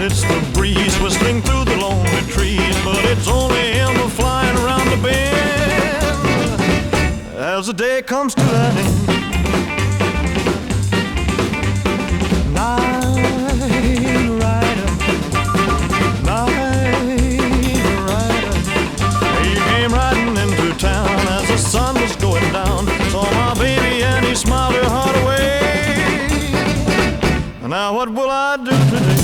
it, it's the breeze whistling through the lonely trees, but it's only him flying around the bend as the day comes to an end. Night rider, he came riding into town as the sun was going down. Saw my baby and he smiled her heart away. Now what will I do today?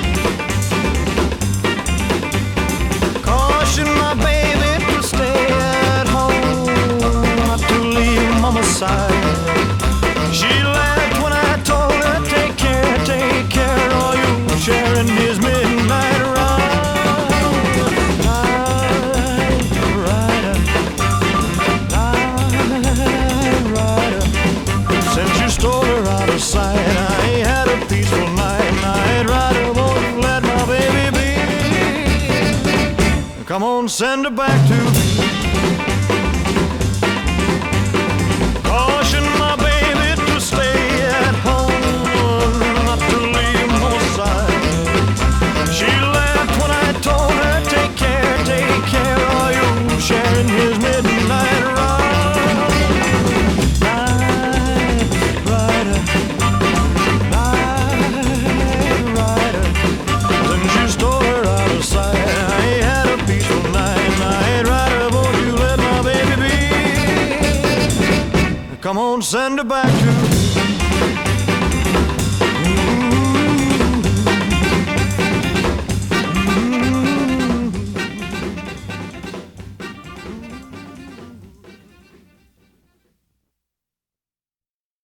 Caution my baby to stay at home, not to leave mama's side. She laughed when I told her, take care, or you sharing his midnight ride. Night rider, since you stole her out of sight, I ain't had a peaceful night. Night rider, won't you let my baby be? Come on, send her back to me. Caution my baby to stay at home, not to leave my side. She laughed when I told her, take care, or you sharing his midnight ride. Night rider, since you stole her out of sight, I ain't had a peaceful night. Night rider, won't you let my baby be? Come on, send her back to me.